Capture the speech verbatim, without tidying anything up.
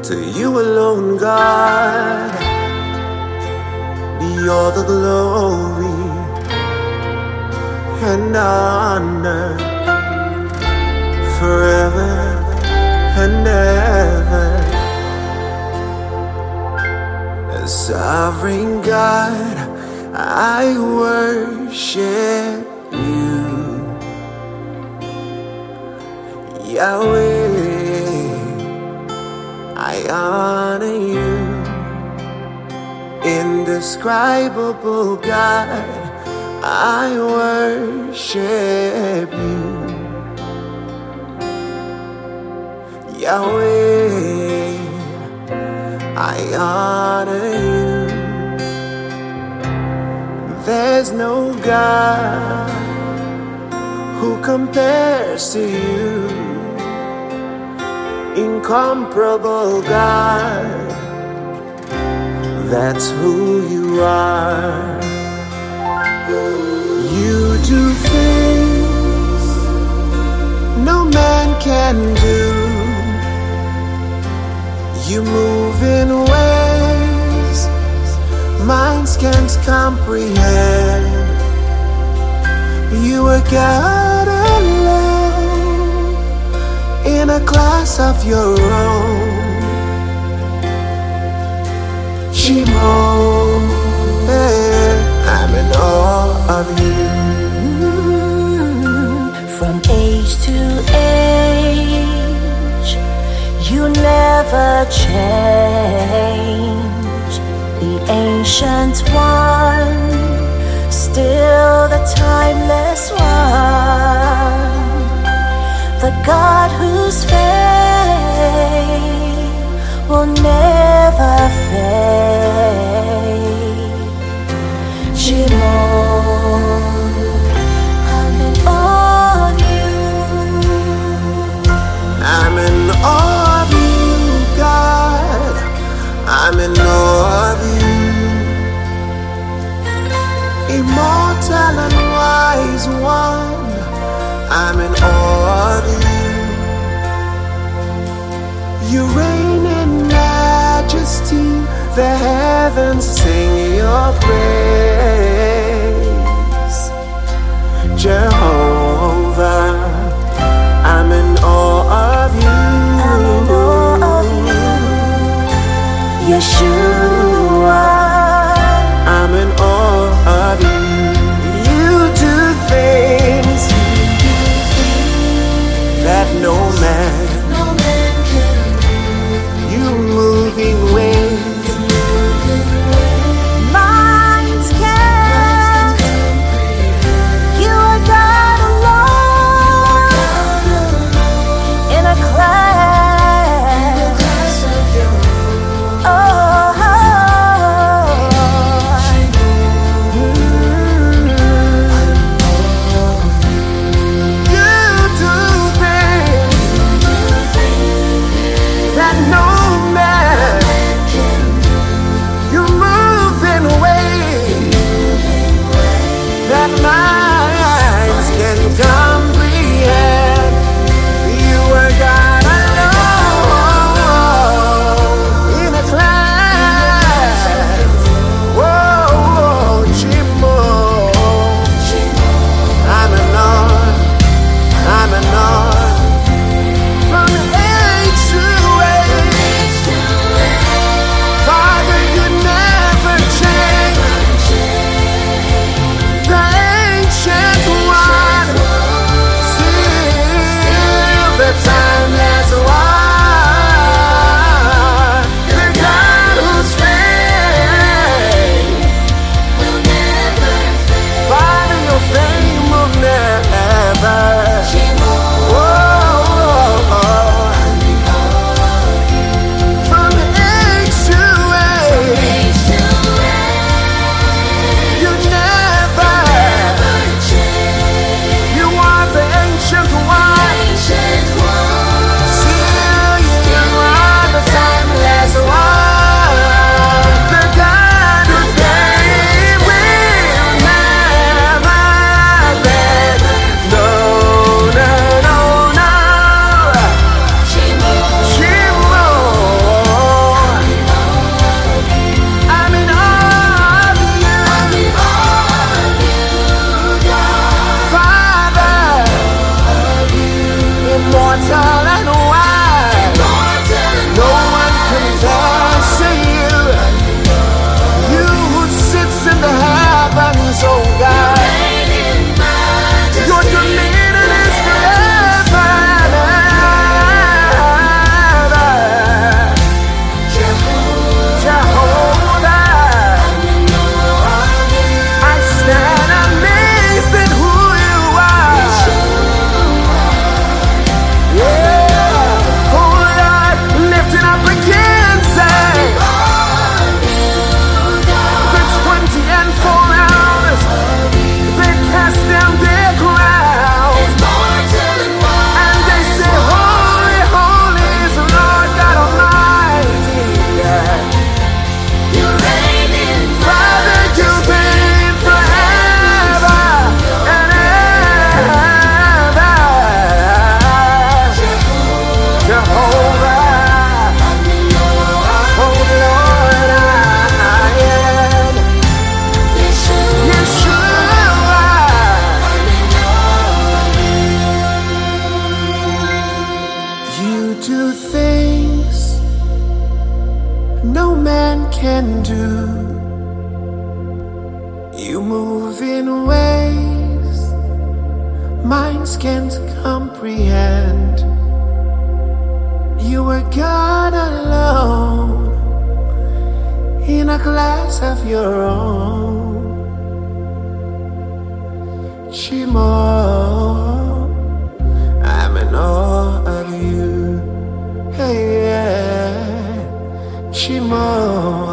To you alone, God, be all the glory and honor forever and ever. As sovereign God, I worship you, Yahweh. I honor you, indescribable God. I worship you, Yahweh. I honor you. There's no God who compares to you, incomparable God. That's who you are. You do things no man can do. You move in ways minds can't comprehend. You are God alone in a class of your own. Shimon, I'm in awe of you. From age to age, you never change. The ancient one, still the timeless one, the God whose faith will never fade. Shimon, I'm in awe of you. I'm in awe of you, God. I'm in awe of you. Immortal and wise one, I'm in awe of you. You reign in majesty, the heavens sing your praise. Jehovah, I'm in awe of you. I'm in awe of you, Yeshua. I'm in awe of you. You do things that no man, no man can do. you moving ways Minds can't. You are God alone in a class. Oh, no man can do. You move in ways minds can't comprehend. You are God alone in a class of your own. Chimo, I'm in awe of you. Hey, yeah. Chimo.